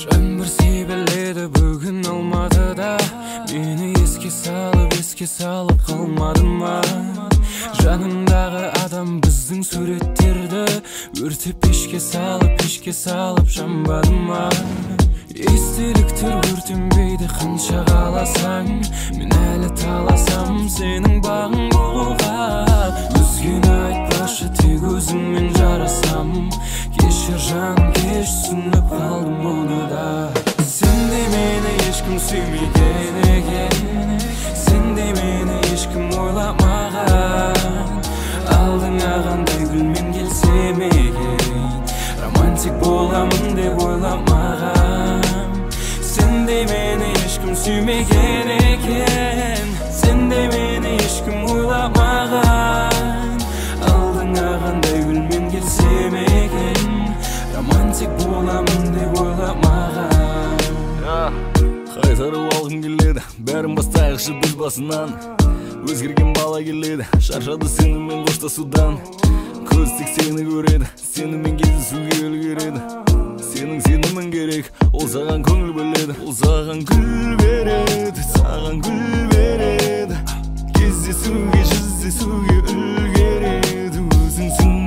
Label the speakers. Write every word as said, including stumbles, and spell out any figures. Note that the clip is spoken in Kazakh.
Speaker 1: Жаңбыр себеледі бүгін Алматыда, мені еске салып, еске салып қалмады ма? Жаныңдағы адам біздің суреттерді өртеп пешке салып, пешке салып жанбады ма? Естеліктер өртенбейді қанша қаласаң, мен әлі таласам сенің бағың болуға. Өзгені айтпашы, тек өзіңмен жарасам. Кешір жаным, кеш, түсініп қалдым оны да. Сен де мені ешкім сүймеген екен, сен де мені ешкім ойламаған. Алдыңа қандай гүлмен келсем екен, романтик боламын деп ойламаған. Сен де мені ешкім сүймеген екен, сен де мені ешкім ойламаған. Алдыңа қандай гүлмен келсем екен, романтик боламын деп ойламаған.
Speaker 2: Қайтарып алғым келеді, бәрін бастайықшы біз басынан. Өзгерген бала келеді, шаршады сенімен қоштасудан. Көз тек сені көреді, сенімен кездесуге үлгереді. Сенің сенімің керек, ол саған көңіл бөледі. Ол саған гүл береді, саған гүл береді. Кездесуге, жүздесуге үлгереді. Өзіңсің